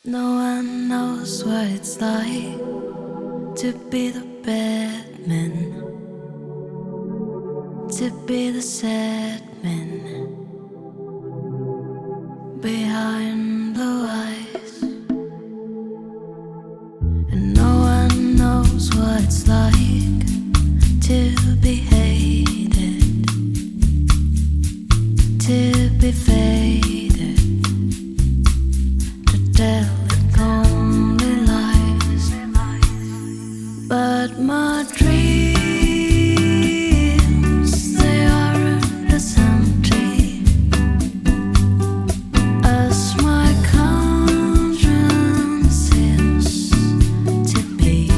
No one knows what it's like to be the bad man, to be the sad man behind blue eyes. And no one knows what it's like to be hated, to be faded, to tell only lies. But my dreams, they aren't as empty as my conscience seems to be.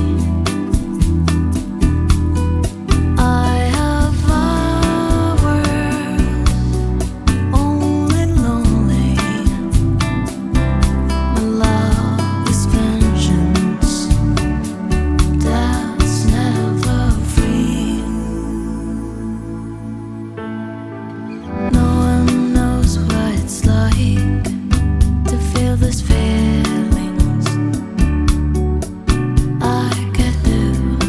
I have hours only lonely. My love is vengeance that's never free. No one knows what it's like to feel these feelings I get do.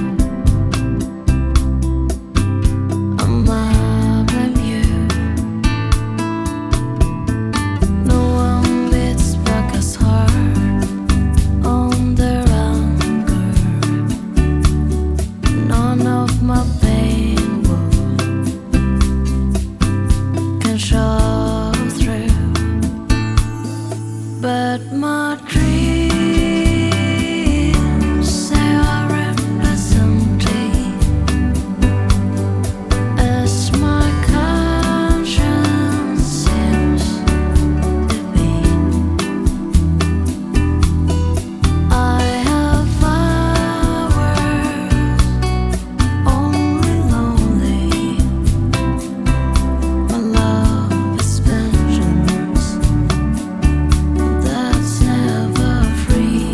I blame you. No one beats back as hard on their anger. None of my pain can show through. But my dreams, they aren't as empty as my conscience seems to be. I have hours only lonely. My love is vengeance that's never free.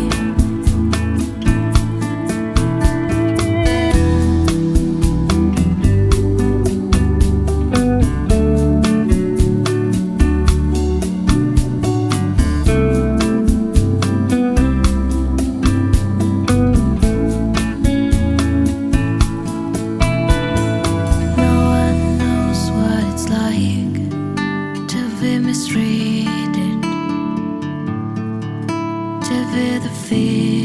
No one knows what it's like to be mistreated, to be the fear.